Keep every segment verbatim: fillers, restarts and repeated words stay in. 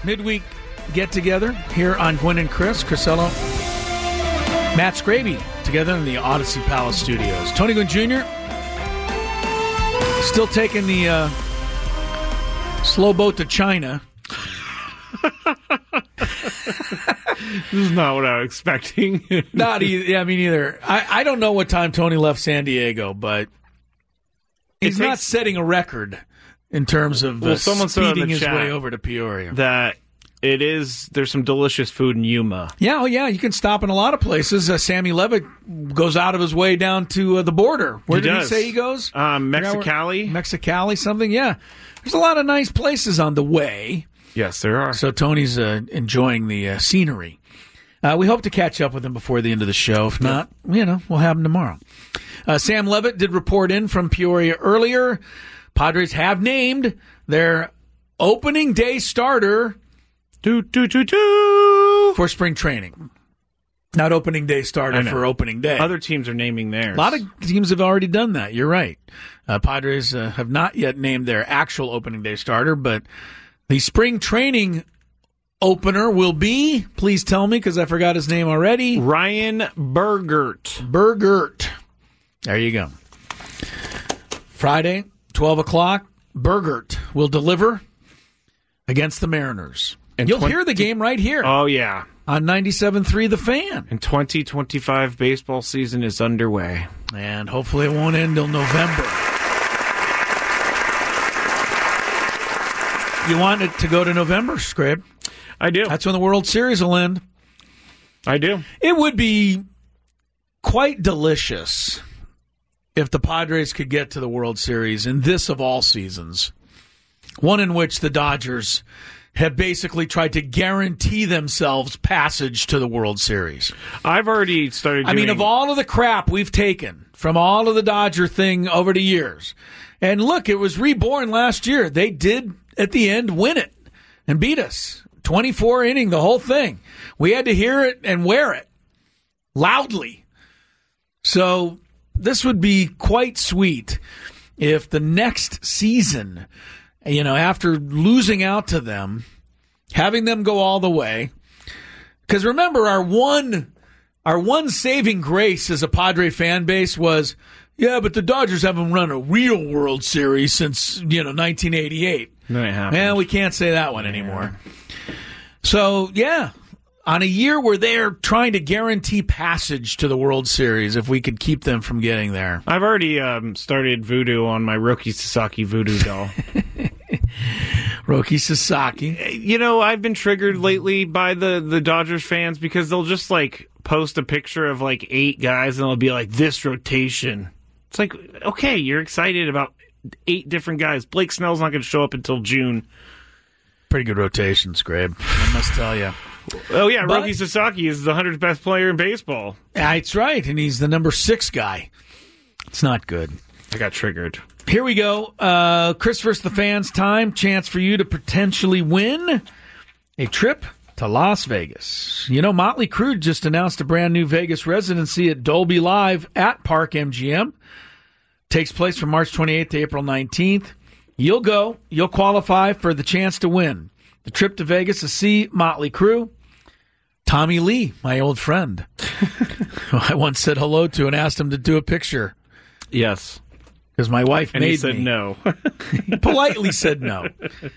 midweek get-together here on Gwynn and Chris. Crisello, Matt Scraby, together in the Odyssey Palace Studios. Tony Gwynn Junior still taking the uh, slow boat to China. This is not what I was expecting. Not either. Yeah, me neither. I, I don't know what time Tony left San Diego, but he's not setting a record in terms of well, uh, someone said in speeding the his chat way over to Peoria. That it is, there's some delicious food in Yuma. Yeah, oh yeah, you can stop in a lot of places. Uh, Sammy Levitt goes out of his way down to uh, the border. Where he did does. he say he goes? Um, Mexicali. Mexicali, something, yeah. There's a lot of nice places on the way. Yes, there are. So Tony's uh, enjoying the uh, scenery. Uh, we hope to catch up with him before the end of the show. If not, you know, we'll have him tomorrow. Uh, Sam Levitt did report in from Peoria earlier. Padres have named their opening day starter do, do, do, do. for spring training. Not opening day starter for opening day. Other teams are naming theirs. A lot of teams have already done that. You're right. Uh, Padres uh, have not yet named their actual opening day starter, but the spring training opener will be, please tell me because I forgot his name already. Ryan Bergert. Bergert. There you go. Friday, twelve o'clock, Bergert will deliver against the Mariners. And You'll twenty hear the game right here. Oh, yeah. On ninety-seven point three The Fan. And twenty twenty-five baseball season is underway. And hopefully it won't end till November. You want it to go to November, Scrape? I do. That's when the World Series will end. I do. It would be quite delicious if the Padres could get to the World Series in this of all seasons, one in which the Dodgers have basically tried to guarantee themselves passage to the World Series. I've already started doing... I mean, of all of the crap we've taken from all of the Dodger thing over the years, and look, it was reborn last year. They did, at the end, win it and beat us. twenty-four inning, the whole thing. We had to hear it and wear it loudly. So this would be quite sweet if the next season, you know, after losing out to them, having them go all the way. Because remember, our one, our one saving grace as a Padre fan base was, yeah, but the Dodgers haven't run a real World Series since, you know, nineteen eighty-eight. No, it happened. Well, we can't say that one anymore. So, yeah, on a year where they're trying to guarantee passage to the World Series, if we could keep them from getting there. I've already um, started voodoo on my Roki Sasaki voodoo doll. Roki Sasaki. You know, I've been triggered lately by the, the Dodgers fans because they'll just, like, post a picture of, like, eight guys and they'll be like, this rotation. It's like, okay, you're excited about eight different guys. Blake Snell's not going to show up until June. Pretty good rotation, Scrabe, I must tell you. Oh, yeah, but, Roki Sasaki is the hundredth best player in baseball. That's right, and he's the number six guy. It's not good. I got triggered. Here we go. Uh, Chris versus the Fans time. Chance for you to potentially win a trip to Las Vegas. You know, Motley Crue just announced a brand new Vegas residency at Dolby Live at Park M G M. Takes place from March twenty-eighth to April nineteenth. You'll go. You'll qualify for the chance to win the trip to Vegas to see Motley Crue. Tommy Lee, my old friend, I once said hello to and asked him to do a picture. Yes. Because my wife and made he said me. no. He politely said no.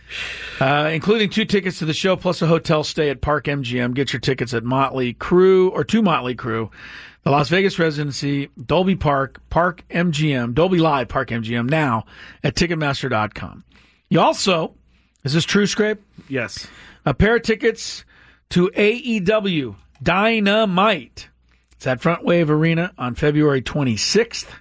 Uh, including two tickets to the show plus a hotel stay at Park M G M. Get your tickets at Motley Crue or to Motley Crue. The Las Vegas residency, Dolby Park, Park M G M, Dolby Live, Park M G M, now at Ticketmaster dot com. You also, is this true, Scrape? Yes. A pair of tickets to A E W Dynamite. It's at Front Wave Arena on February twenty-sixth.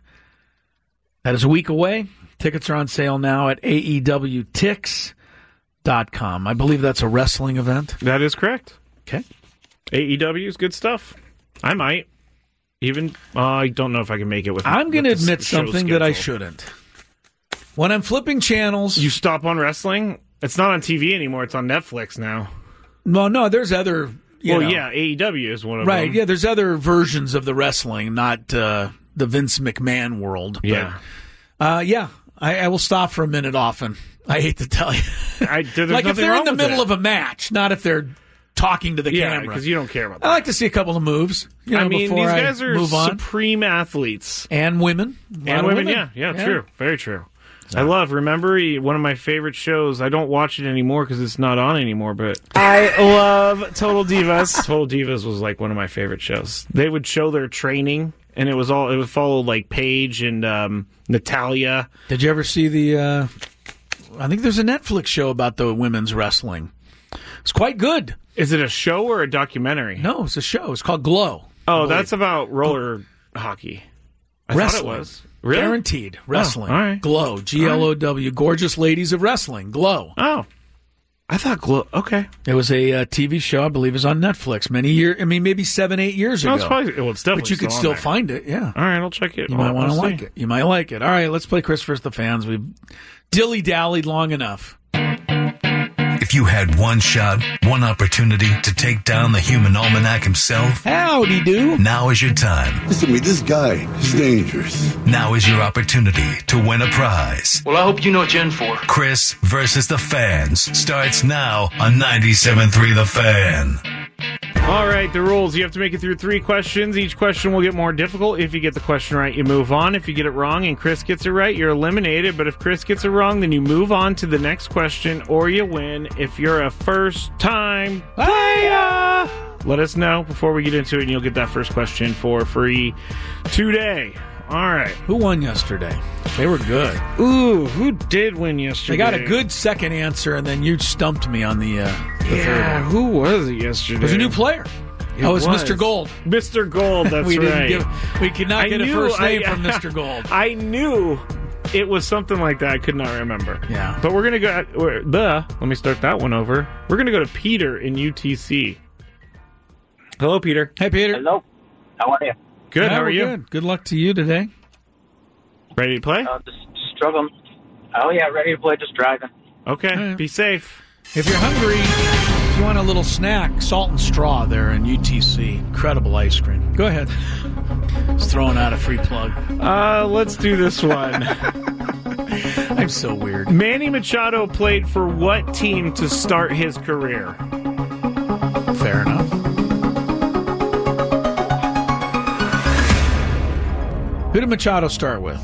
That is a week away. Tickets are on sale now at A E W Tix dot com. I believe that's a wrestling event. That is correct. Okay. A E W is good stuff. I might. Even, uh, I don't know if I can make it with I'm going to with admit show something schedule. that I shouldn't. When I'm flipping channels... You stop on wrestling? It's not on T V anymore. It's on Netflix now. No, no, there's other... You well, know, yeah, A E W is one of right, them. Right, yeah, there's other versions of the wrestling, not uh, the Vince McMahon world. But, yeah. Uh, yeah, I, I will stop for a minute often I hate to tell you. I, there's like if nothing they're wrong in the with middle it. of a match, not if they're talking to the Yeah, camera. because you don't care about that. I like to see a couple of moves. You know, I mean, before these guys I are move on. supreme athletes. And women. A lot And of women, yeah, yeah, true. Very true. I love, remember, one of my favorite shows. I don't watch it anymore because it's not on anymore, but I love Total Divas. Total Divas was like one of my favorite shows. They would show their training, and it was all, it would follow like Paige and um, Natalia. Did you ever see the, uh, I think there's a Netflix show about the women's wrestling. It's quite good. Is it a show or a documentary? No, it's a show. It's called Glow. Oh, that's about roller hockey. I Wrestling. thought it was. Really? Guaranteed. Wrestling. Oh, all right. Glow. G L O W. Gorgeous Ladies of Wrestling. Glow. Oh. I thought Glow. Okay. It was a uh, T V show, I believe, it was on Netflix many years, I mean, maybe seven, eight years No, ago. it's probably, well, it's definitely But you could still still on there. find it, yeah. All right, I'll check it. You I'll- might want to I'll like see. it. You might like it. All right, let's play Chris versus the Fans. We've dilly-dallied long enough. If you had one shot, one opportunity to take down the human almanac himself, Howdy do. now is your time. Listen to me, this guy is dangerous. Now is your opportunity to win a prize. Well, I hope you know what you're in for. Chris versus the Fans starts now on ninety-seven point three The Fan. All right, the rules. You have to make it through three questions. Each question will get more difficult. If you get the question right, you move on. If you get it wrong and Chris gets it right, you're eliminated. But if Chris gets it wrong, then you move on to the next question or you win. If you're a first-time player, let us know before we get into it, and you'll get that first question for free today. All right. Who won yesterday? They were good. Ooh, who did win yesterday? They got a good second answer, and then you stumped me on the, uh, the third Yeah, one. who was it yesterday? It was a new player. It oh, it was, was. Mister Gold. Mister Gold, that's we didn't right. give. We could not I get a knew- first name I- from Mister Gold. I knew it was something like that. I could not remember. Yeah. But we're going to go... we're- The, let me start that one over. We're going to go to Peter in U T C. Hello, Peter. Hey, Peter. Hello. How are you? Good, Yeah, how are we're you? Good. Good luck to you today. Ready to play? Uh, just struggling. Oh, yeah, ready to play, just driving. Okay, right. be safe. If you're hungry, if you want a little snack, Salt and Straw there in U T C. Incredible ice cream. Go ahead. Just throwing out a free plug. Uh, let's do this one. I'm so weird. Manny Machado played for what team to start his career? Fair enough. Who did Machado start with?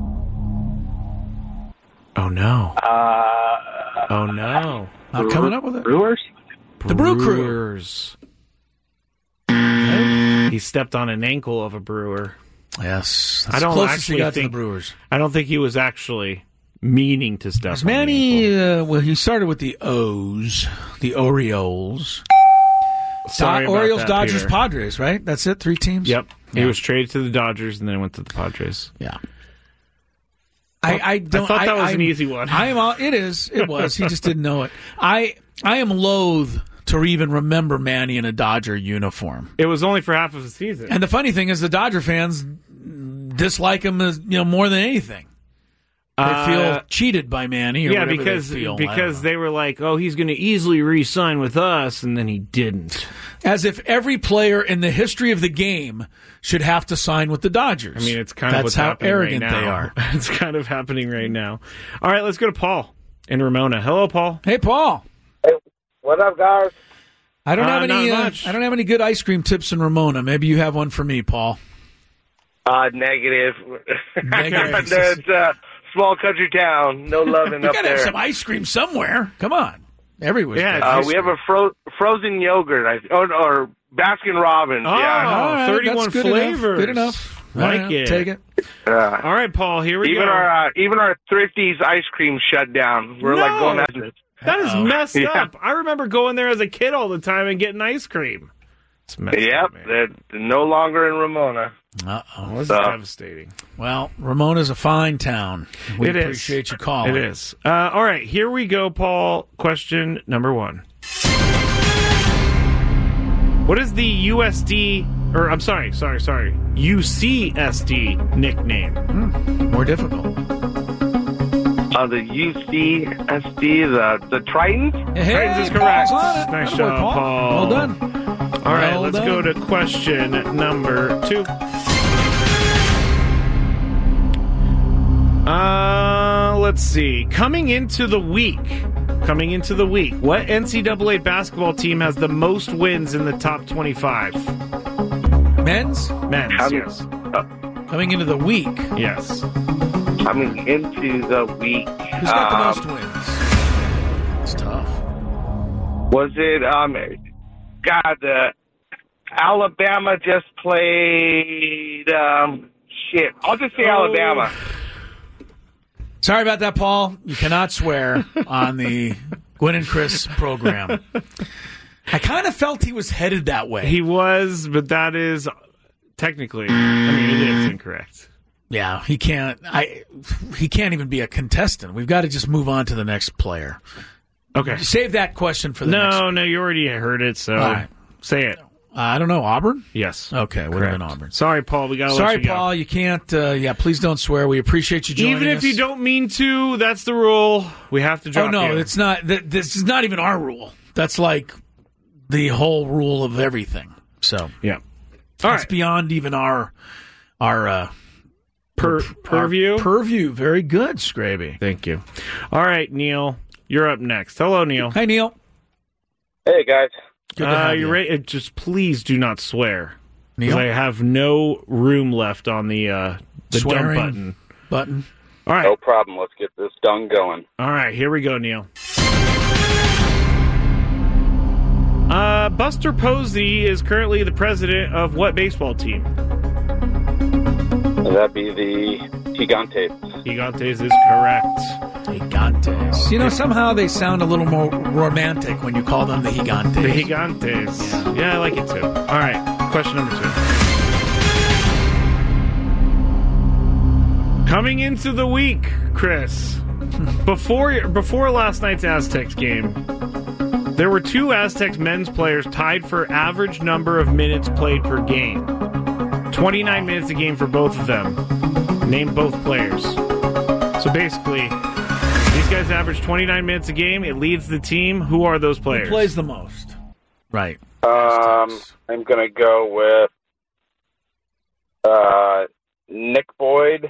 Oh, no. Uh, Oh, no. Not coming up with it. Brewers? The Brew Crew. Brewers. He stepped on an ankle of a brewer. Yes. That's I don't the closest actually he got think- to the Brewers. I don't think he was actually meaning to step Was on an ankle. Manny, uh, well, he started with the O's, the Orioles. Sorry Do- about Orioles, that, Dodgers, Peter. Padres, right? That's it? Three teams? Yep. He Yeah. was traded to the Dodgers and then went to the Padres. Yeah. I, I don't. thought that was I'm- an easy one. I am. all- It is. It was. He just didn't know it. I. I am loath to even remember Manny in a Dodger uniform. It was only for half of the season. And the funny thing is, the Dodger fans dislike him as you know more than anything. They Uh, feel cheated by Manny. Or yeah, whatever because they feel. I because don't know. they were like, oh, he's going to easily re-sign with us, and then he didn't. as if every player in the history of the game should have to sign with the Dodgers. I mean, it's kind That's of what's how happening arrogant right now. they are. It's kind of happening right now. All right, let's go to Paul in Ramona. Hello, Paul. Hey, Paul. What up, guys? I don't Uh, have any. not Uh, much. I don't have any good ice cream tips in Ramona. Maybe you have one for me, Paul. Uh, negative. Negative. It's a small country town. No loving You up gotta have there. some ice cream somewhere. Come on, everywhere's Yeah, got Uh, ice we have cream. a fro- frozen yogurt, I or, or Baskin Robbins. Oh, yeah. All right, thirty-one that's good flavors. Enough. Good enough. Like All right, it. Take it. Yeah. All right, Paul, here we Even go. our uh, even our Thrifty's ice cream shut down. We're like No. going out of it. That is Uh-oh. messed Yeah. up. I remember going there as a kid all the time and getting ice cream. It's messed Yep, up, man. they're no longer in Ramona. Uh oh. This is Uh, devastating. Well, Ramona's a fine town. We It is. appreciate you calling. It is. Uh, all right, here we go, Paul. Question number one. What is the U S D, or I'm sorry, sorry, sorry, U C S D nickname? More difficult. Uh, the U C S D, the the Tritons. Hey, Titans is correct. Paul's on it. Nice Attaboy, job, Paul. Well done. All right, Well let's done. go to question number two. Uh, let's see. Coming into the week, coming into the week, what N C double A basketball team has the most wins in the top twenty-five? Men's? Men's, How do- yes. Coming into the week. Yes. Coming into the week. Who's got the um, most wins? It's tough. Was it, um, God, uh, Alabama just played, um, shit. I'll just say Oh. Alabama. Sorry about that, Paul. You cannot swear on the Gwen and Chris program. I kind of felt he was headed that way. He was, but that is technically, I mean, it is incorrect. Yeah, he can't. I. He can't even be a contestant. We've got to just move on to the next player. Okay. Save that question for the next. No, no, you already heard it, so All right. say it. Uh, I don't know. Auburn? Yes. Okay, would have been Auburn. Sorry, Paul. We got to let Sorry, you go. Paul. You can't. Uh, yeah, please don't swear. We appreciate you joining Even if us. you don't mean to, that's the rule. We have to drop Oh no, you. it's not. Th- this is not even our rule. That's like the whole rule of everything. So yeah. All it's right. beyond even our our uh, Per, our purview. purview. Very good, Scraby. Thank you. All right, Neil. You're up next. Hello, Neil. Hey, Neil. Hey, guys. Good to Uh, have you you. ready? uh, Just please do not swear. Neil? Because I have no room left on the uh, the dump Swearing. button. Button. All right. No problem. Let's get this done going. All right. Here we go, Neil. Uh, Buster Posey is currently the president of what baseball team? That'd be the Gigantes. Gigantes is correct. Gigantes. You know, somehow they sound a little more romantic when you call them the Gigantes. The Gigantes. Yeah. yeah, I like it too. All right. Question number two. Coming into the week, Chris, before before last night's Aztecs game, there were two Aztecs men's players tied for average number of minutes played per game. twenty-nine minutes a game for both of them. Name both players. So basically, these guys average twenty-nine minutes a game. It leads the team. Who are those players? Who plays the most? Right. Um, I'm going to go with uh, Nick Boyd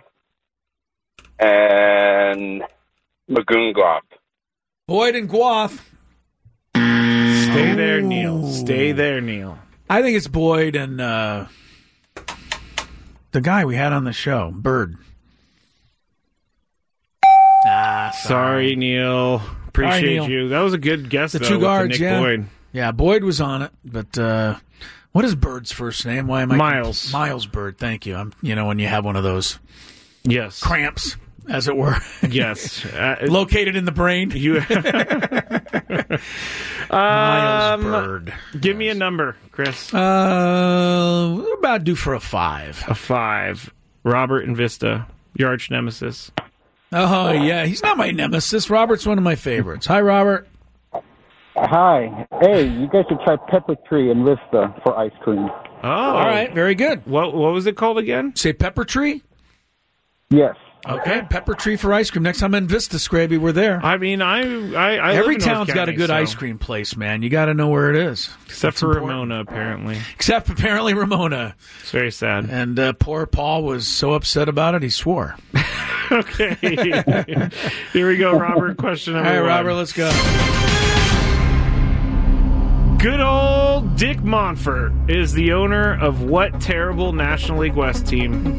and Magoon-Goff. Boyd and Guath. Stay there, Neil. Stay there, Neil. I think it's Boyd and uh, the guy we had on the show, Bird. Ah, Sorry, Neil. Appreciate Sorry, Neil. you. That was a good guess, The though, two with guards, Nick yeah. Boyd. Yeah, Boyd was on it, but uh, what is Bird's first name? Why am I Miles. Miles Bird. Thank you. I'm. You know when you have one of those Yes. cramps, as it were. Yes. Uh, Located in the brain. you. Miles um, Bird. Give me a number, Chris. Uh, we're about due for a five. A five. Robert and Vista, your arch nemesis. Oh yeah, he's not my nemesis. Robert's one of my favorites. Hi, Robert. Hi. Hey, you guys should try Pepper Tree and Vista for ice cream. Oh, All right, very good. What what was it called again? Say Pepper Tree. Yes. Okay, Pepper Tree for ice cream. Next time in Vista, Scraby, we're there. I mean, I I, I Every live in North town's got a County, good so- ice cream place, man. You got to know where it is. except That's for important. Ramona, apparently. Except apparently Ramona. It's very sad. And uh, poor Paul was so upset about it, he swore. Okay, here we go, Robert. Question All number right, one. Robert, let's go. Good old Dick Monfort is the owner of what terrible National League West team?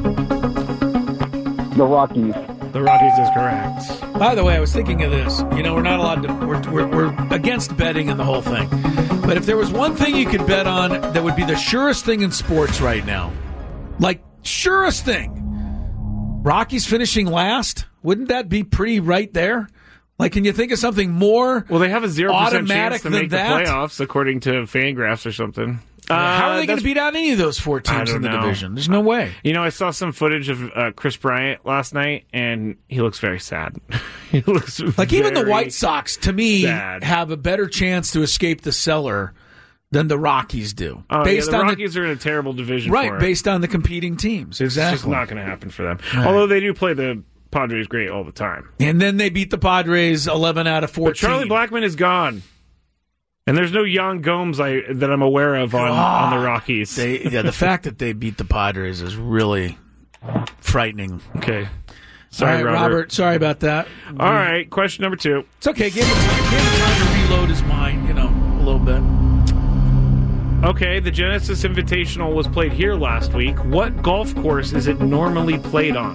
The Rockies. The Rockies is correct. By the way, I was thinking of this. You know, we're not allowed to, we're, we're, we're against betting and the whole thing. But if there was one thing you could bet on that would be the surest thing in sports right now, like, surest thing, Rockies finishing last, wouldn't that be pretty right there? Like, can you think of something more Well, they have a zero percent automatic chance to than make that? the playoffs, according to Fangraphs or something. How are they Uh, going to beat out any of those four I teams don't in the know. division? There's no way. You know, I saw some footage of uh, Chris Bryant last night, and he looks very sad. he looks Like, even the very White Sox, to me, sad. have a better chance to escape the cellar than the Rockies do. Oh, based yeah, the on Rockies are in a terrible division. the, right, for it. based on the competing teams. It's Exactly. just not going to happen for them. Right. Although they do play the Padres great all the time. And then they beat the Padres eleven out of fourteen. But Charlie Blackmon is gone. And there's no Jan Gomes I, that I'm aware of on, Ah, on the Rockies. They, yeah, the fact that they beat the Padres is really frightening. okay. Sorry, All right, Robert. Robert. Sorry about that. All right, question number two. It's okay. Give him time, give him time to reload his mind, you know, a little bit. Okay, the Genesis Invitational was played here last week. What golf course is it normally played on?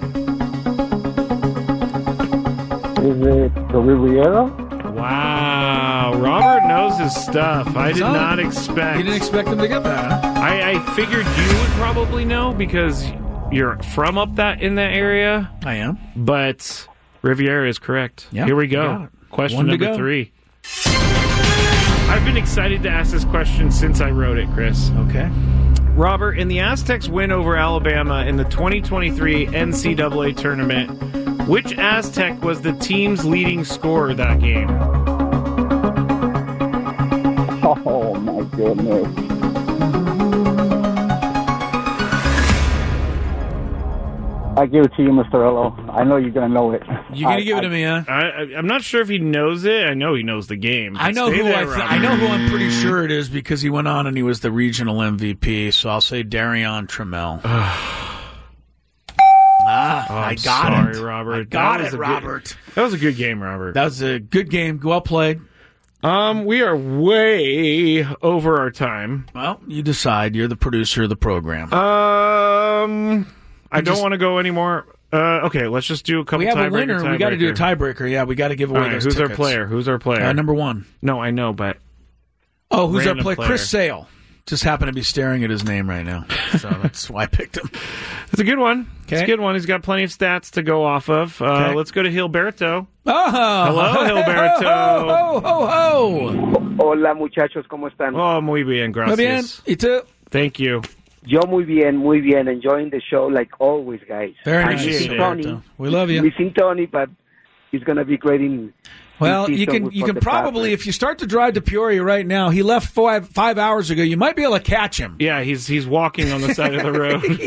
Is it the Riviera? Wow, Robert knows his stuff. I did So, not expect. You didn't expect him to get that, huh? I, I figured you would probably know because you're from up that in that area. I am. But Riviera is correct. Yeah, Here we you got go. it. Question One to number go. three. I've been excited to ask this question since I wrote it, Chris. Okay. Robert, in the Aztecs' win over Alabama in the twenty twenty-three N C double A tournament, which Aztec was the team's leading scorer that game? Oh, my goodness. I give it to you, Mister Ello. I know you're going to know it. You gonna I- give it I- to me, huh? I, I, I'm not sure if he knows it. I know he knows the game. I know Stay who there, I, th- Robert. I know who I'm pretty sure it is because he went on and he was the regional M V P. So I'll say Darion Trammell. ah, Oh, I I'm got sorry, it, Robert. I got That was it, a good- Robert. That was a good game, Robert. That was a good game. Well played. Um, we are way over our time. Well, you decide. You're the producer of the program. Um, I don't just- want to go anymore. Uh, okay, let's just do a couple. we have a tiebreaker, winner. We got to do a tiebreaker. tiebreaker. Yeah, we got to give away All right, those who's our tickets. player? Who's our player? Uh, number one. No, I know, but Oh, who's our Random player? player. Chris Sale. Just happened to be staring at his name right now, so that's why I picked him. it's a good one. It's Okay. a good one. He's got plenty of stats to go off of. Uh, Okay. Let's go to Gilberto. Oh, Hello, Gilberto. Ho, ho, ho, ho. Hola, muchachos, ¿cómo están? Oh, muy bien, Muy bien. gracias. ¿Y tú? Thank you. Yo muy bien, muy bien. Enjoying the show like always, guys. Very I'm nice, Appreciate missing it. Tony. Gilberto. We love you. Missing Tony, but he's going to be great in. Well, in you season can with- you for can the probably, Packers. if you start to drive to Peoria right now, he left five five hours ago. You might be able to catch him. Yeah, he's he's walking on the side of the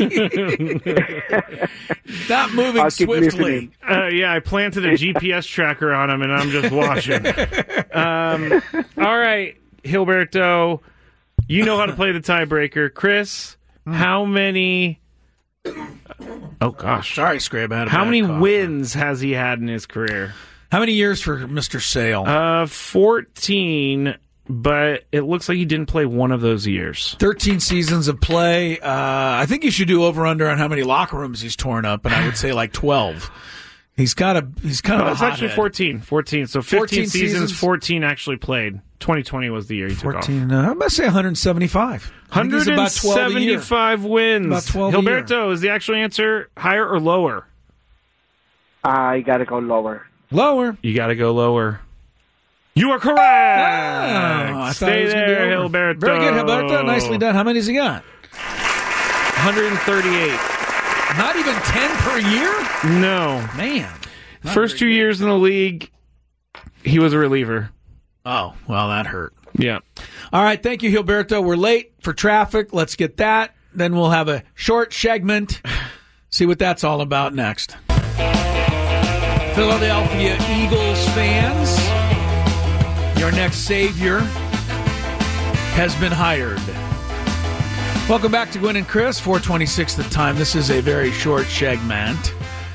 road. Not moving I'll keep swiftly. listening. Uh, yeah, I planted a G P S tracker on him, and I'm just watching. Um, all right, Gilberto, you know how to play the tiebreaker. Chris, how many... Oh, gosh. Sorry, Scrape. I had a How bad many cough. wins has he had in his career? How many years for Mister Sale? Uh, fourteen, but it looks like he didn't play one of those years. thirteen seasons of play. Uh, I think you should do over under on how many locker rooms he's torn up, and I would say like twelve. He's got a. He's kind No, of. it's a actually hothead. fourteen. fourteen. So fifteen fourteen seasons, seasons. fourteen actually played. twenty twenty was the year he took off. Fourteen. Uh, I'm gonna say one hundred seventy-five. I think he's about twelve a year. one hundred seventy-five wins. About twelve a year. Gilberto, is the actual answer higher or lower? I got to go lower. Lower. You got to go lower. You are correct. Oh, I thought Stay it was gonna be there, over. Gilberto. Very good, Gilberto. Nicely done. How many's he got? one hundred thirty-eight. Not even ten per year. No. Man. Not First two very good. years in the league, he was a reliever. Oh well, that hurt. Yeah. All right, thank you, Gilberto. We're late for traffic. Let's get that. Then we'll have a short segment. See what that's all about next. Philadelphia Eagles fans, your next savior has been hired. Welcome back to Gwen and Chris, four twenty-six the time. This is a very short segment.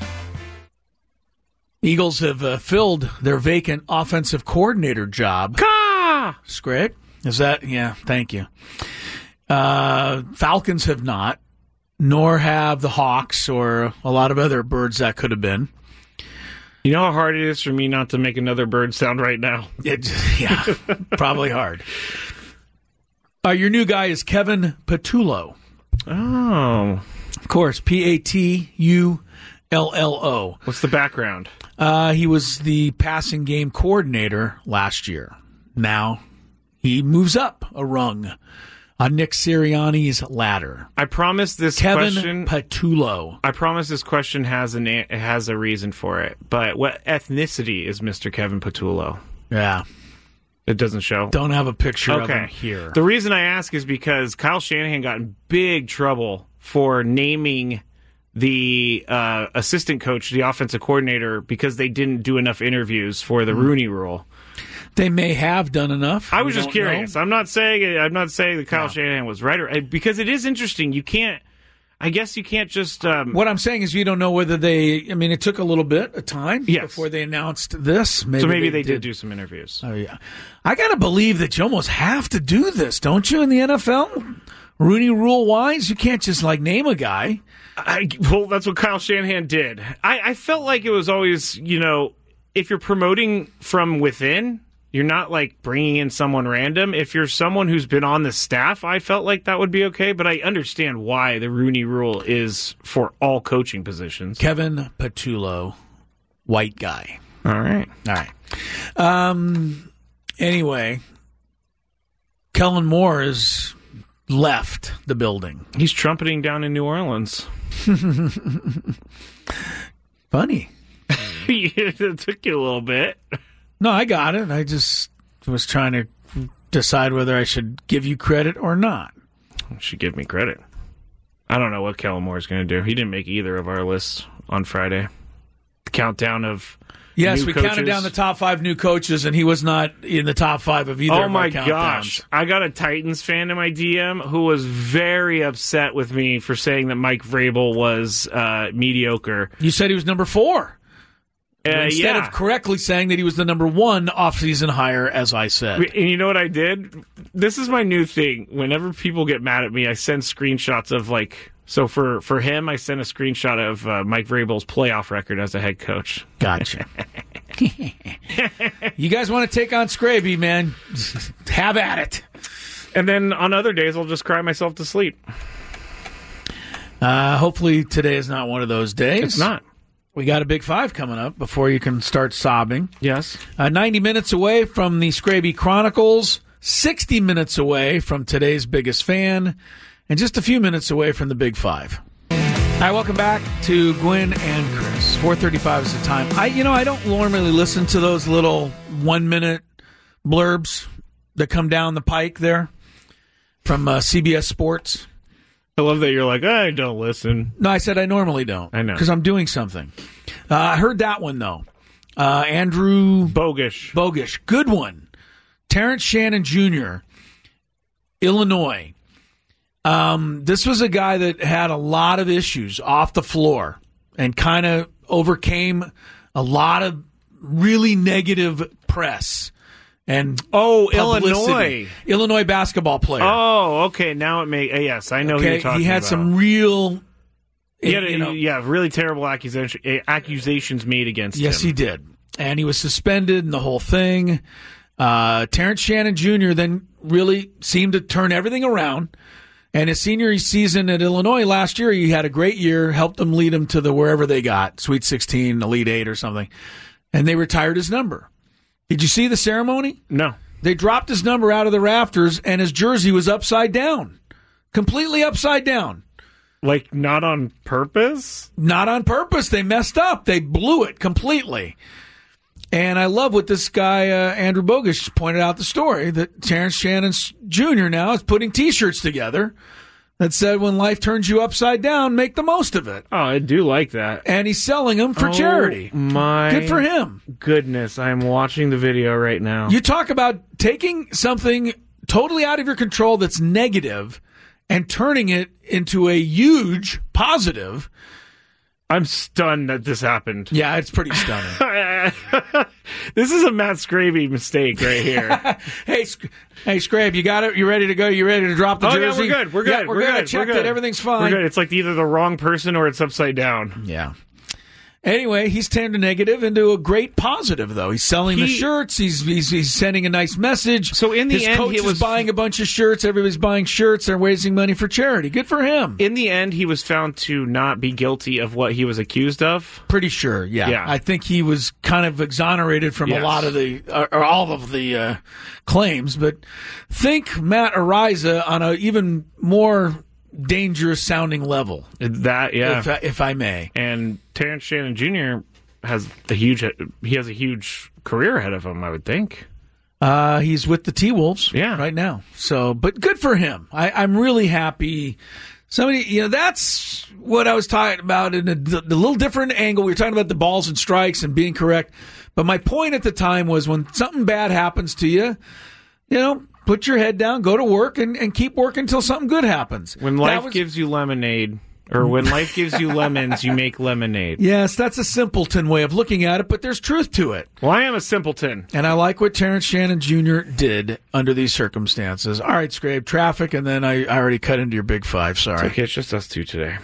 Eagles have uh, filled their vacant offensive coordinator job. Ah! Scrape? Is that? Yeah, thank you. Uh, Falcons have not, nor have the Hawks or a lot of other birds that could have been. You know how hard it is for me not to make another bird sound right now? It, yeah, probably hard. Uh, your new guy is Kevin Patullo. Oh. Of course, P A T U L L O. What's the background? Uh, he was the passing game coordinator last year. Now he moves up a rung on Nick Sirianni's ladder. I promise this Kevin question... Patullo. I promise this question has an a- has a reason for it. But what ethnicity is Mister Kevin Patullo? Yeah. It doesn't show. Don't have a picture of Okay. him here. The reason I ask is because Kyle Shanahan got in big trouble for naming the uh, assistant coach, the offensive coordinator, because they didn't do enough interviews for the Rooney Rule. They may have done enough. I We was just don't curious. know. I'm not saying I'm not saying that Kyle Yeah. Shanahan was right, or, because it is interesting. You can't. I guess you can't just. Um, What I'm saying is, you don't know whether they. I mean, it took a little bit of time Yes. before they announced this. Maybe so maybe they, they did do some interviews. Oh yeah, I gotta believe that you almost have to do this, don't you? In the N F L, Rooney Rule wise, you can't just like name a guy. I, well, that's what Kyle Shanahan did. I, I felt like it was always, you know, if you're promoting from within, you're not like bringing in someone random. If you're someone who's been on the staff, I felt like that would be okay. But I understand why the Rooney Rule is for all coaching positions. Kevin Patullo, white guy. All right. All right. Um. Anyway, Kellen Moore has left the building. He's trumpeting down in New Orleans. Funny. It took you a little bit. No, I got it. I just was trying to decide whether I should give you credit or not. You should give me credit. I don't know what Kellen Moore's going to do. He didn't make either of our lists on Friday. The countdown of Yes, new we coaches. counted down the top five new coaches, and he was not in the top five of either Oh of my our countdowns. gosh. I got a Titans fan in my D M who was very upset with me for saying that Mike Vrabel was uh, mediocre. You said he was number four. Uh, Instead yeah. of correctly saying that he was the number one offseason hire, as I said. And you know what I did? This is my new thing. Whenever people get mad at me, I send screenshots of like. So for, for him, I sent a screenshot of uh, Mike Vrabel's playoff record as a head coach. Gotcha. You guys want to take on Scraby, man? Have at it. And then on other days, I'll just cry myself to sleep. Uh, hopefully today is not one of those days. It's not. We got a big five coming up before you can start sobbing. Yes. Uh, ninety minutes away from the Scraby Chronicles, sixty minutes away from today's biggest fan, and just a few minutes away from the Big Five. Hi, welcome back to Gwen and Chris. four thirty-five is the time. I, you know, I don't normally listen to those little one-minute blurbs that come down the pike there from uh, C B S Sports. I love that you're like, I don't listen. No, I said I normally don't. I know. Because I'm doing something. Uh, I heard that one, though. Uh, Andrew Bogish. Bogish. Good one. Terrence Shannon Junior, Illinois. Um, this was a guy that had a lot of issues off the floor and kind of overcame a lot of really negative press. And Oh, publicity. Illinois. Illinois basketball player. Oh, okay. Now it makes. Uh, yes, I know who okay, you're talking he had about. some real. He had, you know, yeah, really terrible accusation, accusations made against yes, him. he did. And he was suspended and the whole thing. Uh, Terrence Shannon Junior then really seemed to turn everything around. And his senior season at Illinois last year, he had a great year, helped them lead them to the wherever they got, Sweet sixteen, Elite Eight or something. And they retired his number. Did you see the ceremony? No. They dropped his number out of the rafters, and his jersey was upside down. Completely upside down. Like, not on purpose? Not on purpose. They messed up. They blew it completely. And I love what this guy, uh, Andrew Bogish, pointed out the story, that Terrence Shannon Junior now is putting T-shirts together that said, when life turns you upside down, make the most of it. Oh, I do like that. And he's selling them for Oh, charity. my Good for him. Goodness, I'm watching the video right now. You talk about taking something totally out of your control that's negative and turning it into a huge positive. I'm stunned that this happened. Yeah, it's pretty stunning. This is a Matt Scraby mistake right here. hey, Sc- hey, Scrape, you got it? You ready to go? You ready to drop the oh, jersey? yeah, we're good. We're good. Yeah, we're, we're good. good. I checked we're good. it. Everything's fine. We're good. It's like either the wrong person or it's upside down. Yeah. Anyway, he's turned a negative into a great positive, though. He's selling the He- shirts. He's, he's he's sending a nice message. So in the His end, coach he is was- buying a bunch of shirts. Everybody's buying shirts. They're raising money for charity. Good for him. In the end, he was found to not be guilty of what he was accused of. Pretty sure, yeah. Yeah. I think he was kind of exonerated from Yes. a lot of the, or, or all of the uh, claims. But think Matt Ariza on a even more dangerous sounding level, That, yeah. if, I- if I may. And Terrence Shannon Junior has a huge he has a huge career ahead of him, I would think. Uh, he's with the T-Wolves Yeah. right now. So, but good for him. I, I'm really happy. Somebody, you know, that's what I was talking about in a, the, the little different angle. We were talking about the balls and strikes and being correct. But my point at the time was when something bad happens to you, you know, put your head down, go to work, and, and keep working until something good happens. When That life was- gives you lemonade, Or when life gives you lemons, you make lemonade. Yes, that's a simpleton way of looking at it, but there's truth to it. Well, I am a simpleton. And I like what Terrence Shannon Junior did under these circumstances. All right, Scrape, traffic, and then I, I already cut into your big five. Sorry. It's okay, it's just us two today.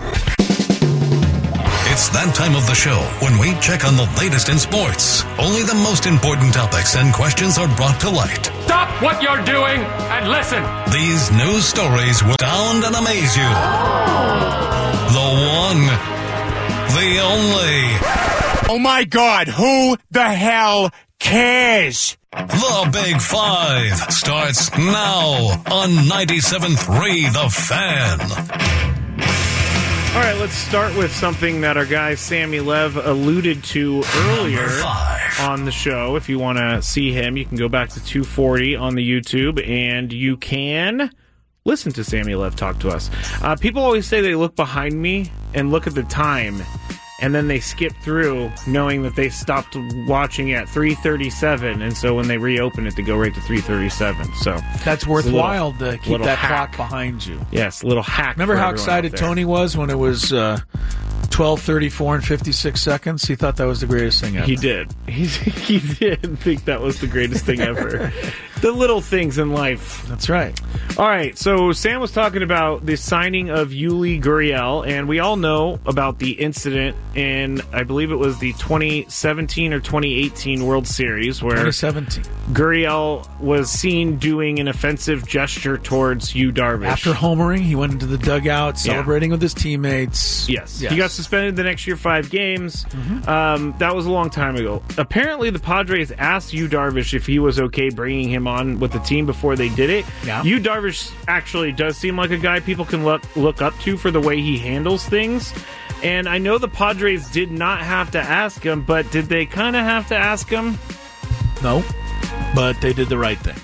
It's that time of the show when we check on the latest in sports. Only the most important topics and questions are brought to light. Stop what you're doing and listen. These news stories will astound and amaze you. The one, the only. Oh my God, who the hell cares? The Big Five starts now on ninety-seven point three The Fan. All right, let's start with something that our guy Sammy Lev alluded to earlier on the show. If you want to see him, you can go back to two forty on the YouTube, and you can listen to Sammy Lev talk to us. Uh, people always say they look behind me and look at the time, and then they skip through knowing that they stopped watching at three thirty-seven, and so when they reopen it, they go right to three thirty-seven. So that's worthwhile little, to keep that hack. clock behind you. Yes, a little hack. Remember how excited Tony was when it was uh, twelve thirty-four and fifty-six seconds? He thought that was the greatest thing ever. He did. He, he did think that was the greatest thing ever. The little things in life. That's right. All right, so Sam was talking about the signing of Yuli Gurriel, and we all know about the incident in, I believe it was the twenty seventeen or twenty eighteen World Series, where twenty seventeen Gurriel was seen doing an offensive gesture towards Yu Darvish. After homering, he went into the dugout celebrating yeah. with his teammates. Yes. yes. He got suspended the next year five games. Mm-hmm. Um, that was a long time ago. Apparently, the Padres asked Yu Darvish if he was okay bringing him on with the team before they did it. Yeah. Yu Darvish actually does seem like a guy people can look look up to for the way he handles things. And I know the Padres did not have to ask him, but did they kind of have to ask him? No, but they did the right thing.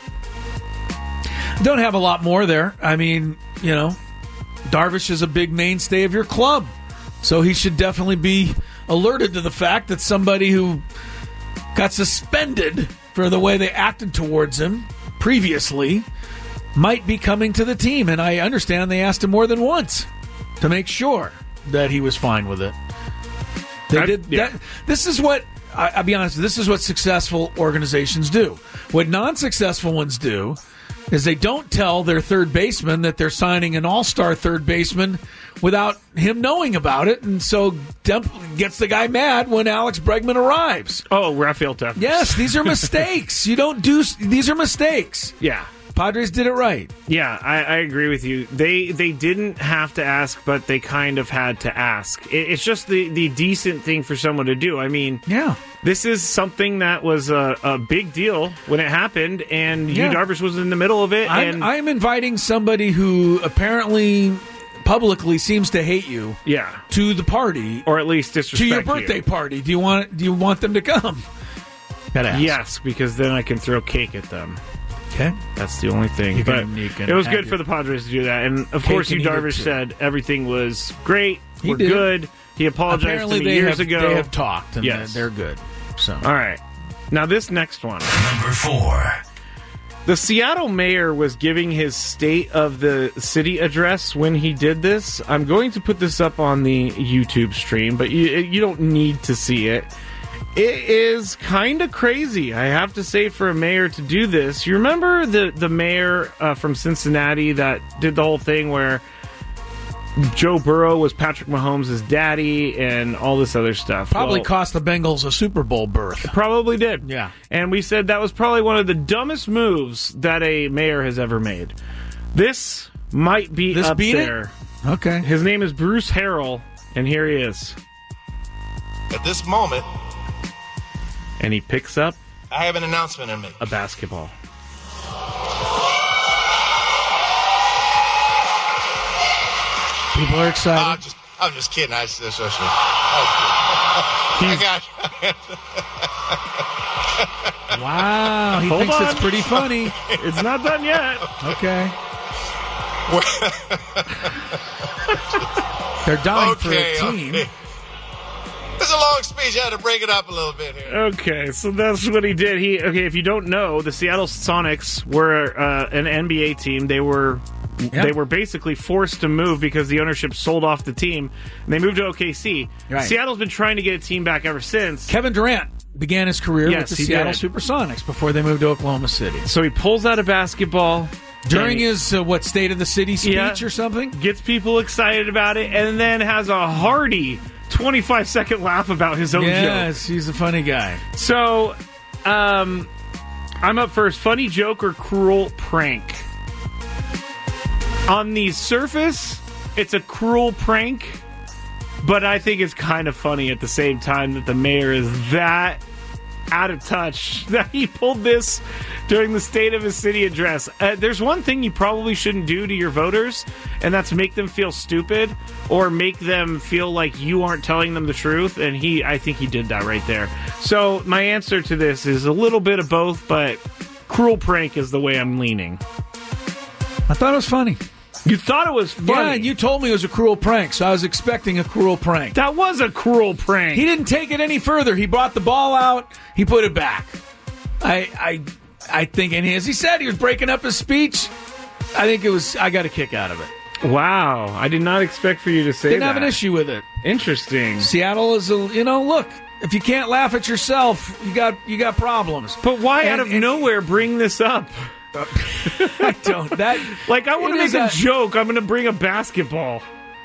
Don't have a lot more there. I mean, you know, Darvish is a big mainstay of your club, so he should definitely be alerted to the fact that somebody who got suspended for the way they acted towards him previously might be coming to the team. And I understand they asked him more than once to make sure that he was fine with it. They I, did. Yeah. That, this is what, I, I'll be honest, this is what successful organizations do. What non-successful ones do is they don't tell their third baseman that they're signing an all-star third baseman without him knowing about it, and so Demp gets the guy mad when Alex Bregman arrives. Oh, Rafael Devers. Yes, these are mistakes. You don't do, these are mistakes. Yeah. Padres did it right. Yeah, I, I agree with you. They they didn't have to ask, but they kind of had to ask. It, it's just the, the decent thing for someone to do. I mean, yeah, this is something that was a, a big deal when it happened, and yeah. Yu Darvish was in the middle of it. I'm, and I'm inviting somebody who apparently publicly seems to hate you, yeah, to the party, or at least disrespect to your birthday you. party. Do you want Do you want them to come? Gotta ask. Yes, because then I can throw cake at them. Okay, that's the only thing. You but can, you can it was good your, for the Padres to do that, and of course, Yu Darvish said everything was great. He We're did. good. He apologized Apparently to me they years have, ago. They have talked, and yes. they're good. So, all right. Now this next one, number four. The Seattle mayor was giving his State of the City address when he did this. I'm going to put this up on the YouTube stream, but you you don't need to see it. It is kind of crazy, I have to say, for a mayor to do this. You remember the, the mayor uh, from Cincinnati that did the whole thing where Joe Burrow was Patrick Mahomes' daddy and all this other stuff? Probably well, cost the Bengals a Super Bowl berth. Probably did. Yeah. And we said that was probably one of the dumbest moves that a mayor has ever made. This might be this up beat there. It? Okay. His name is Bruce Harrell, and here he is. At this moment, and he picks up I have an announcement to make. A basketball. People are excited. Uh, I'm, just, I'm just kidding. I just, just, just, I got Wow, he Hold thinks on. it's pretty funny. It's not done yet. Okay. They're dying okay, for a team. Okay. It's a long speech. I had to break it up a little bit here. Okay, so that's what he did. He okay. If you don't know, the Seattle Sonics were uh, an N B A team. They were Yeah. They were basically forced to move because the ownership sold off the team, and they moved to O K C. Right. Seattle's been trying to get a team back ever since. Kevin Durant began his career Yes, with the he Seattle did. Supersonics before they moved to Oklahoma City. So he pulls out a basketball. During and- his, uh, what, State of the City speech Yeah. or something? Gets people excited about it, and then has a hearty twenty-five second laugh about his own joke. Yes, he's a funny guy. So, um, I'm up first. Funny joke or cruel prank? On the surface, it's a cruel prank, but I think it's kind of funny at the same time that the mayor is that out of touch that he pulled this during the State of his City address. Uh, there's one thing you probably shouldn't do to your voters, and that's make them feel stupid or make them feel like you aren't telling them the truth, and he, I think he did that right there. So my answer to this is a little bit of both, but cruel prank is the way I'm leaning. I thought it was funny. You thought it was funny? Yeah, and you told me it was a cruel prank, so I was expecting a cruel prank. That was a cruel prank. He didn't take it any further. He brought the ball out. He put it back. I, I, I think, and as he said, he was breaking up his speech. I think it was. I got a kick out of it. Wow, I did not expect for you to say Didn't that. have an issue with it. Interesting. Seattle is a. You know, look. If you can't laugh at yourself, you got you got problems. But why And- out of and- nowhere bring this up? I don't. That Like, I want to It make is a, a- joke. I'm going to bring a basketball.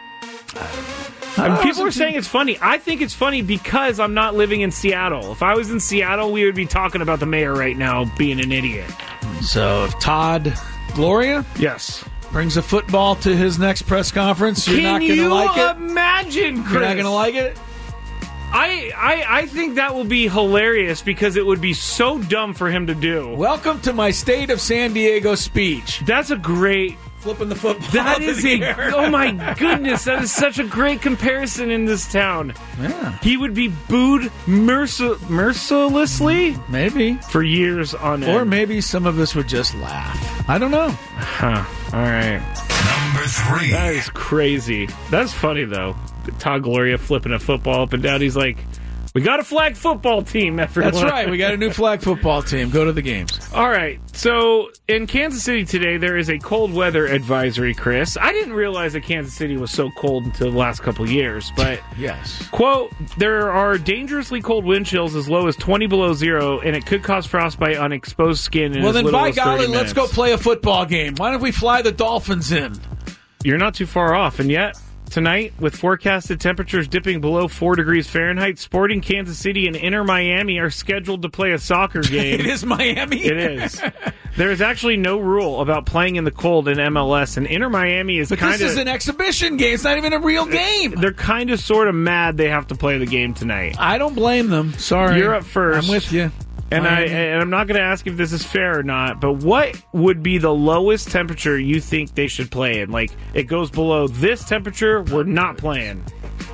I And people wasn't are saying too- it's funny. I think it's funny because I'm not living in Seattle. If I was in Seattle, we would be talking about the mayor right now being an idiot. So if Todd Gloria Yes. brings a football to his next press conference, you're Can not going to you like it. imagine, Chris? You're not going to like it. I, I, I think that will be hilarious because it would be so dumb for him to do. Welcome to my State of San Diego speech. That's a great... Flipping the football. That to is the a... air. Oh, my goodness. That is such a great comparison in this town. Yeah, He would be booed merci- mercilessly maybe. for years on end. Or maybe some of us would just laugh. I don't know. Huh. All right. Number three. That is crazy. That's funny, though. Todd Gloria flipping a football up and down. He's like, we got a flag football team, everyone. That's right. We got a new flag football team. Go to the games. All right. So in Kansas City today, there is a cold weather advisory, Chris. I didn't realize that Kansas City was so cold until the last couple of years, but Yes. quote, there are dangerously cold wind chills as low as twenty below zero, and it could cause frostbite on exposed skin in Well, as then, little by as golly, thirty let's go minutes. play a football game. Why don't we fly the Dolphins in? You're not too far off, and yet tonight, with forecasted temperatures dipping below four degrees Fahrenheit, Sporting Kansas City and Inter Miami are scheduled to play a soccer game. It is Miami. It is. There is actually no rule about playing in the cold in M L S, and Inter Miami is But kind this of... is an exhibition game. It's not even a real game. They're kind of sort of mad they have to play the game tonight. I don't blame them. Sorry. You're up first. I'm with you. And, I, Miami. and I'm not going to ask if this is fair or not, but what would be the lowest temperature you think they should play in? Like, it goes below this temperature, we're not playing.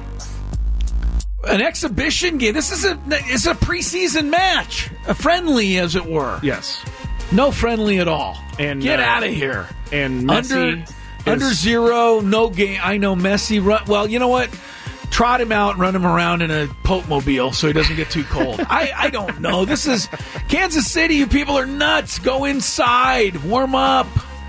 An exhibition game. This is a it's a preseason match, a friendly, as it were. Yes. No friendly at all. And Get uh, out of here. And Messi Under is- under zero, no game. I know Messi. Run, well, you know what? Trot him out, run him around in a Pope mobile so he doesn't get too cold. I, I don't know. This is Kansas City. You people are nuts. Go inside. Warm up.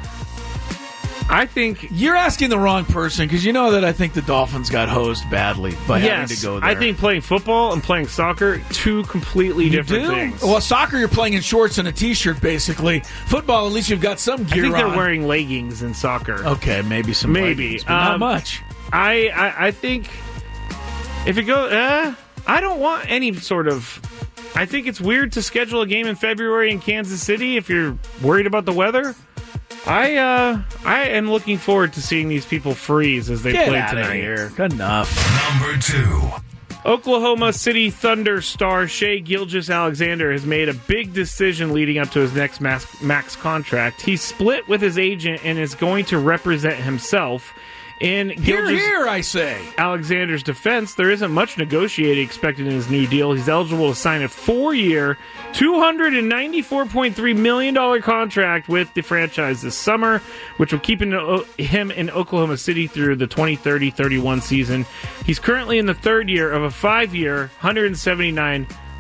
I think You're asking the wrong person because you know that I think the Dolphins got hosed badly by having yes, to go there. I think playing football and playing soccer, two completely you different do. things. Well, soccer, you're playing in shorts and a t-shirt, basically. Football, at least you've got some I gear think they're on. wearing leggings in soccer. Okay, maybe some Maybe. leggings, but not Um, much. I, I I think if it goes, uh, I don't want any sort of. I think it's weird to schedule a game in February in Kansas City if you're worried about the weather. I uh, I am looking forward to seeing these people freeze as they Get play out tonight. of here. Enough. Number two. Oklahoma City Thunder star Shai Gilgeous-Alexander has made a big decision leading up to his next max, max contract. He split with his agent and is going to represent himself. In Here, Gilgeous- here, I say. Alexander's defense, there isn't much negotiating expected in his new deal. He's eligible to sign a four-year, two hundred ninety-four point three million dollars contract with the franchise this summer, which will keep in, him in Oklahoma City through the twenty thirty thirty-one season. He's currently in the third year of a five-year, one hundred seventy-nine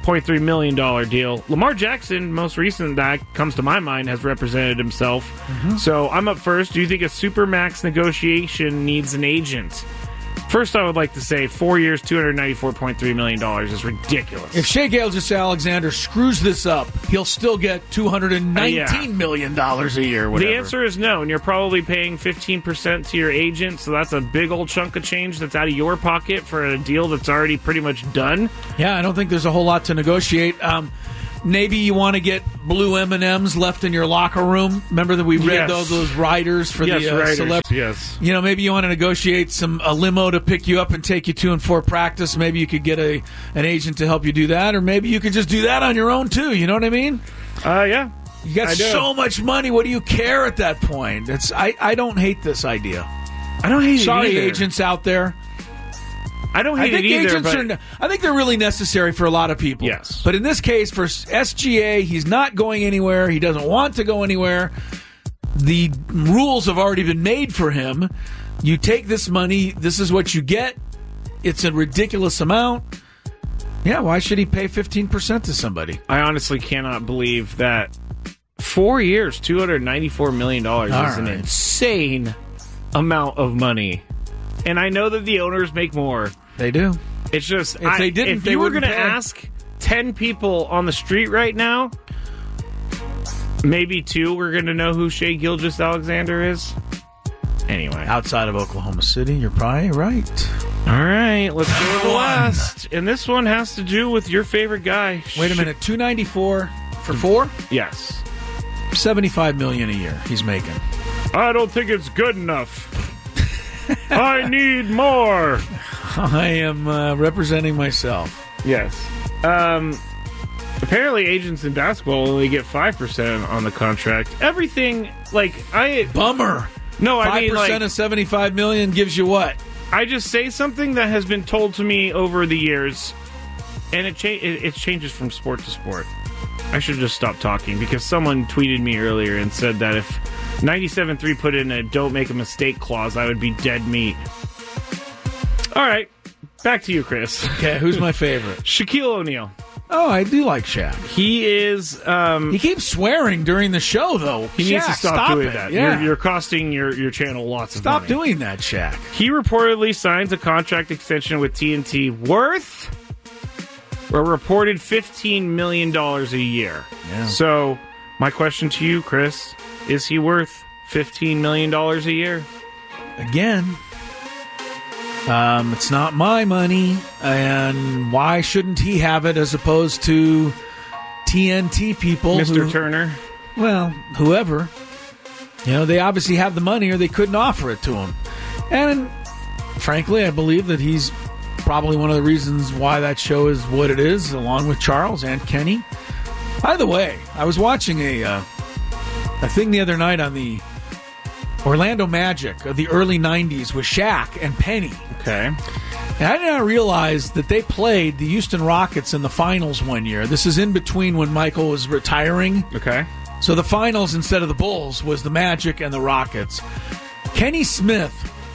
point three million dollars deal. Lamar Jackson, most recent that comes to my mind, has represented himself. Mm-hmm. So I'm up first. Do you think a Supermax negotiation needs an agent? First, I would like to say four years, two hundred ninety-four point three million dollars is ridiculous. If Shai Gilgeous-Alexander screws this up, he'll still get two hundred nineteen uh, yeah. million dollars a year. Whatever. The answer is no, and you're probably paying fifteen percent to your agent, so that's a big old chunk of change that's out of your pocket for a deal that's already pretty much done. Yeah, I don't think there's a whole lot to negotiate. Um, maybe you want to get blue M and M's left in your locker room. Remember that we read yes. those, those riders for yes, the uh, celebrities? Yes. You know, maybe you want to negotiate some a limo to pick you up and take you to and for practice. Maybe you could get a an agent to help you do that, or maybe you could just do that on your own too. You know what I mean? Uh, yeah. You got so much money. What do you care at that point? It's I, I don't hate this idea. I don't hate Sorry, it either. agents out there. I don't hate I think it either. Agents but... are, I think they're really necessary for a lot of people. Yes. But in this case, for S G A, he's not going anywhere. He doesn't want to go anywhere. The rules have already been made for him. You take this money. This is what you get. It's a ridiculous amount. Yeah, why should he pay fifteen percent to somebody? I honestly cannot believe that four years, two hundred ninety-four million dollars All is an right. insane amount of money. And I know that the owners make more. They do. It's just, If I, they didn't, if they you were wouldn't going to pay. ask ten people on the street right now, maybe two we're going to know who Shai Gilgeous-Alexander is. Anyway. Outside of Oklahoma City, you're probably right. All right, let's go to the West. And this one has to do with your favorite guy. Wait a minute, two ninety-four for four? Yes. seventy-five million dollars a year he's making. I don't think it's good enough. I need more. I am uh, representing myself. Yes. Um, apparently, agents in basketball only get five percent on the contract. Everything, like, I... Bummer. No, I mean, five percent like... of seventy-five million dollars gives you what? I just say something that has been told to me over the years, and it, cha- it, it changes from sport to sport. I should just stop talking, because someone tweeted me earlier and said that if ninety-seven point three put in a don't make a mistake clause, I would be dead meat. All right, back to you, Chris. Okay, who's my favorite? Shaquille O'Neal. Oh, I do like Shaq. He is... Um, he keeps swearing during the show, though. He Shaq, needs to stop, stop doing it. that. Yeah. You're, you're costing your, your channel lots of Stop money. doing that, Shaq. He reportedly signs a contract extension with T N T worth a reported fifteen million dollars a year. Yeah. So, my question to you, Chris, is he worth fifteen million dollars a year? Again, um, it's not my money, and why shouldn't he have it as opposed to T N T people? Mister who, Turner? Well, whoever. You know, they obviously have the money or they couldn't offer it to him. And frankly, I believe that he's probably one of the reasons why that show is what it is, along with Charles and Kenny. By the way, I was watching a uh, a thing the other night on the Orlando Magic of the early nineties with Shaq and Penny. Okay. And I did not realize that they played the Houston Rockets in the finals one year. This is in between when Michael was retiring. Okay. So the finals, instead of the Bulls, was the Magic and the Rockets. Kenny Smith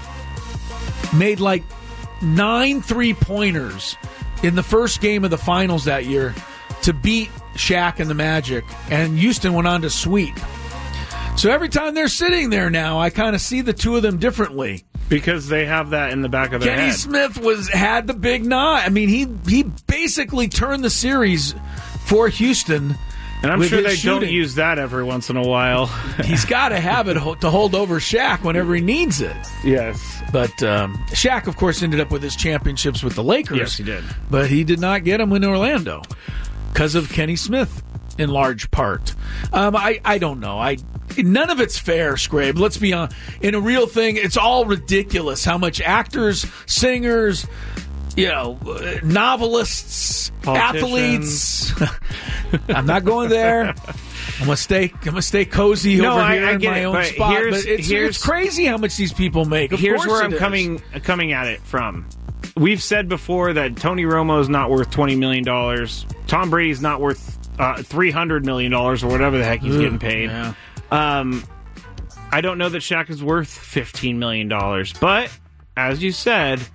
made like nine three-pointers in the first game of the finals that year to beat Shaq and the Magic, and Houston went on to sweep. So every time they're sitting there now, I kind of see the two of them differently. Because they have that in the back of their Kenny head. Smith was had the big nod. I mean, he he basically turned the series for Houston. And I'm with sure his they shooting. don't use that every once in a while. He's got to have it ho- to hold over Shaq whenever he needs it. Yes. But um, Shaq, of course, ended up with his championships with the Lakers. Yes, he did. But he did not get them in Orlando because of Kenny Smith, in large part. Um, I, I don't know. I None of it's fair, Scrabe. Let's be honest. In a real thing, it's all ridiculous how much actors, singers, you know, uh, novelists, athletes. I'm not going there. I'm gonna stay. I'm gonna stay cozy no, over I, here I in get my it, own but spot. Here's, But it's, here's, it's crazy how much these people make. Of here's course where it I'm is. coming coming at it from. We've said before that Tony Romo is not worth twenty million dollars. Tom Brady's not worth uh, three hundred million dollars or whatever the heck he's Ugh, getting paid. Yeah. Um, I don't know that Shaq is worth fifteen million dollars, but as you said,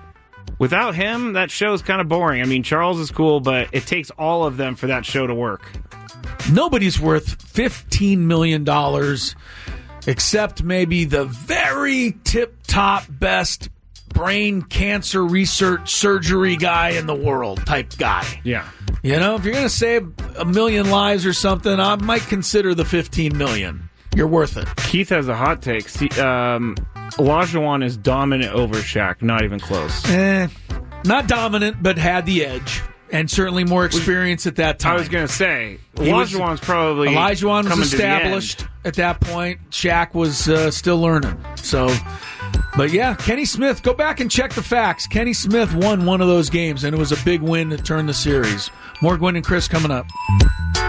Without him, that show's kind of boring. I mean, Charles is cool, but it takes all of them for that show to work. Nobody's worth fifteen million dollars except maybe the very tip-top best brain cancer research surgery guy in the world type guy. Yeah. You know, if you're going to save a million lives or something, I might consider the fifteen million dollars. You're worth it. Keith has a hot take. See, um, Olajuwon is dominant over Shaq. Not even close. Eh, not dominant, but had the edge. And certainly more experience at that time. I was going to say, Olajuwon's probably Olajuwon was established at that point. Shaq was uh, still learning. So, but yeah, Kenny Smith, go back and check the facts. Kenny Smith won one of those games, and it was a big win to turn the series. More Gwynn and Chris coming up.